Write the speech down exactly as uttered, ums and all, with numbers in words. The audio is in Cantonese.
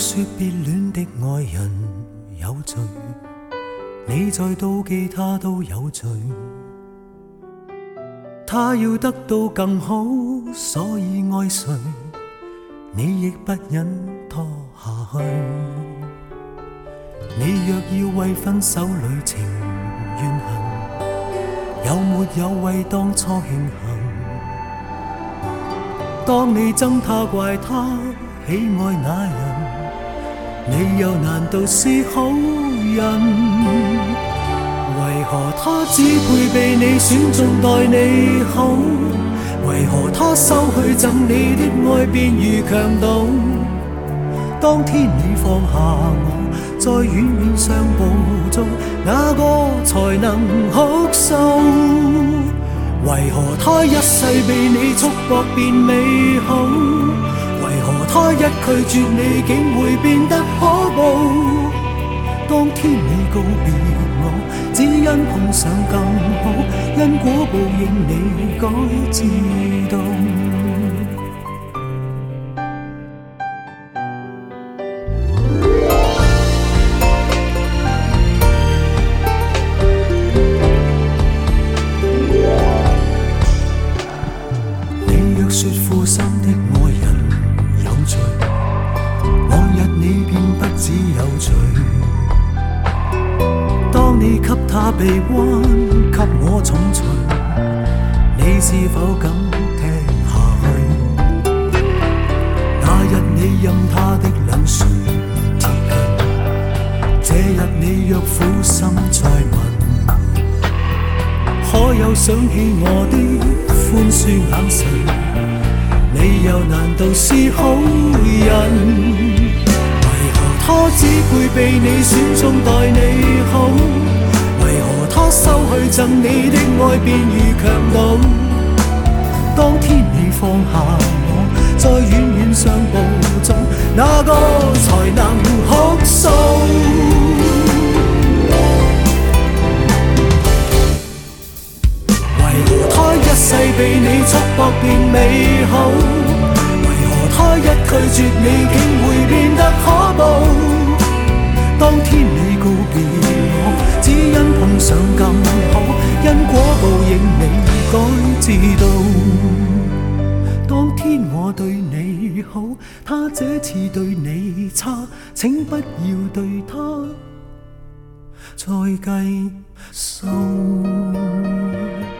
說別戀的愛人有罪，你再妒忌他都有罪。他要得到更好，所以愛誰，你亦不忍拖下去。你若要為分手旅程怨恨，有沒有為當初慶幸？當你憎他怪他喜愛那人，你又難道是好人？為何他只配被你選中待你好？為何他收去贈你的愛便如強盜？當天你放下我，在遠遠相步中，哪個才能哭訴？為何他一世被你束縛變美好？為何他一拒絕你竟會變得可怖？當天你告別我，只因碰上更好，因果報應你該知道。你若說負心的愛人有罪，往日你便不只有罪。當你給他臂彎，給我重錘，你是否敢聽下去？那日你任他的冷水貼近，這日你若苦心再問，可有想起我的寬恕眼神？你又難道是好人？他只配被你選中待你好，為何他收去贈你的愛便如強盜？當天你放下我，在遠遠相步中，哪個才能哭訴？為何他一世被你束縛變美好？他一拒絕你竟會變得可怖？當天你告別我，只因碰上更好，因果報應你該知道。當天我對你好，他這次對你差，請不要對他再計數。